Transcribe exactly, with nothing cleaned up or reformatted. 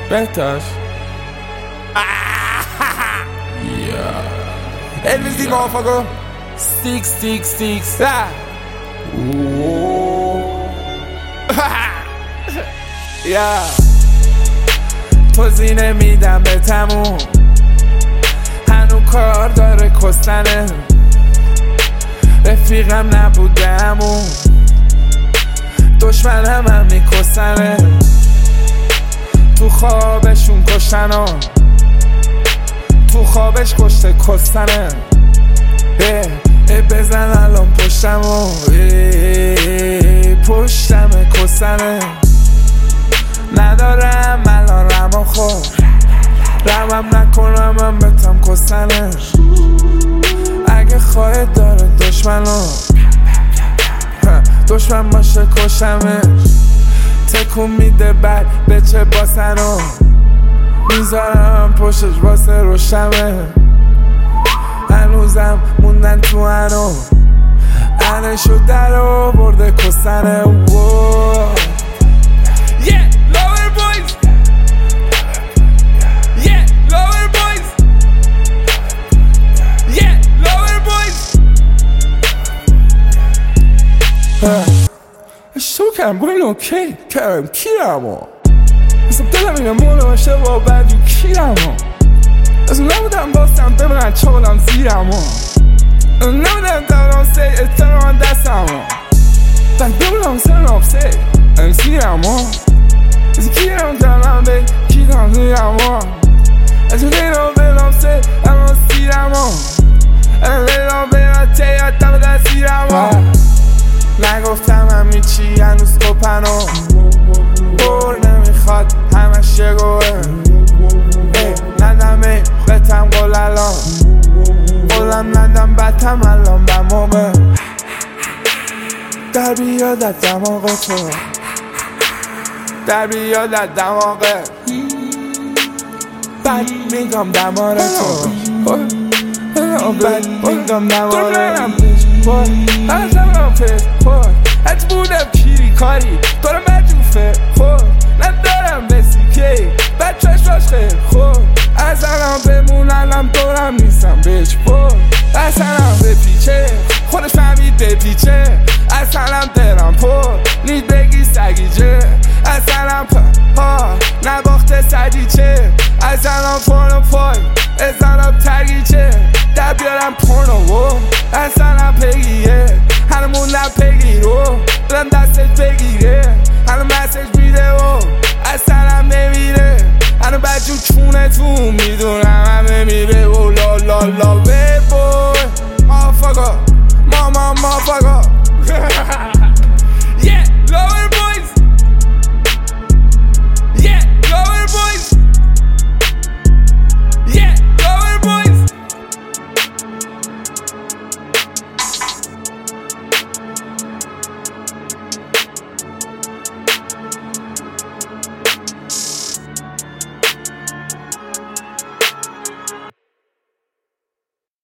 بهتاش Everything motherfucker. Six, six, six. Ah. Yeah. توضیح میدم به تموم، هنو کار داره کستنه، رفیقم نبودمون، دشمنم هم میکسنه، تو خوابشون کشتنه، تو خوابش کشته کستنه. اه اه بزن الان پشتمو، پشتم کستنه، ندارم الان رما خور، رمم نکنم من بتم کستنه. اگه خواهد داره دشمنو، دشمن باشه کشمش، تکون میده بعد به چه باسنو، میذارم پشتش واسه روشمه. هنوزم موندن تو هنو، انشو در آورده کستنه. Yeah, lower boys. Yeah, lower boys. Yeah, lower boys. اشتو کم باید اوکی کرم کیرمو، اصلا دلم اینه مونه باشه با بدو کیرمو، اصلا نبودم باستم ببرن چولم زیرمو، نبودم دارم سی اتران دستمو، بند ببودم سرم سی امسیرمو، از کیرم دارم به کیرم زیرمو، از لیرم بلم سی اما سیرمو، از لیرم بلم تیه دم در سیرمو. نگفتم همی چی هنوز کپنو، بور نمیخواد همش شگوه، ندمه بتم قول الان، قولم ندم بتم الان بمومه، در بیادت دماغ تو، در بیادت دماغه، بد میگم دمار تو، بد میگم دماره، از همه پیش خور، هج بودم کیری کاری دارم مجوفه خور، ندارم بسی که بچهش باش خیر خور، از الان بموننم دورم نیستم بچ بور، از الان به پیچه خودش فهمید به پیچه، از الان درم پر نید بگی سگیجه، از الان پا نباخته سگیچه، از الان پرنو پای از الان تگیچه، در بیارم پرنو و از الان پگیه، هنمون نپگی رو برم دستت بگیره، هنو مسیج میده و از سرم نمیره، هنو بجو چونه تو میدونم همه میره و لا لا لا وی بوی مافاقا ماما مافاقا